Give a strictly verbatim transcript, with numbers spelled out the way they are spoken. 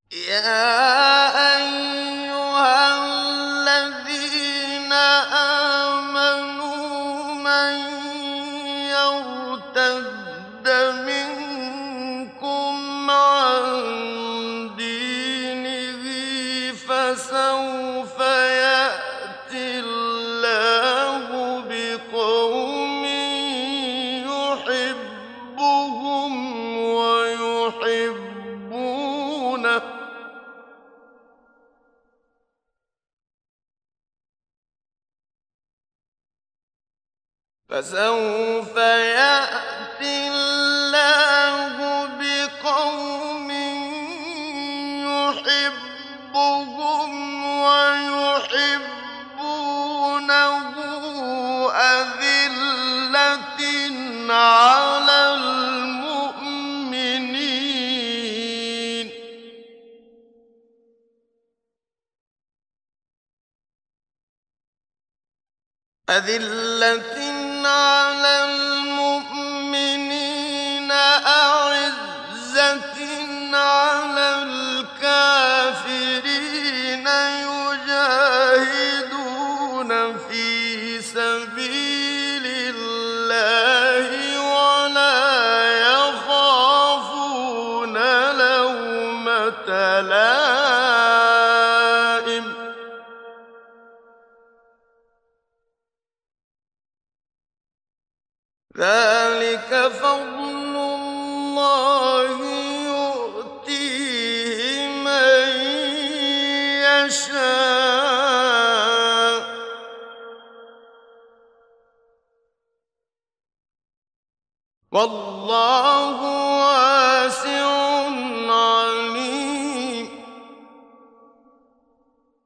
يا أيها الذين آمنوا من يرتد منكم عن دينه فسوف يأتي الله بقوم يحبهم ويحبونه فسوف يأتي الله بقوم يحبهم ويحبونه أذلة على المؤمنين أذلة على المؤمنين أعزة على الكافرين يجاهدون في سبيل الله ولا يخافون لومة لائم ذلك فضل الله يؤتيه من يشاء والله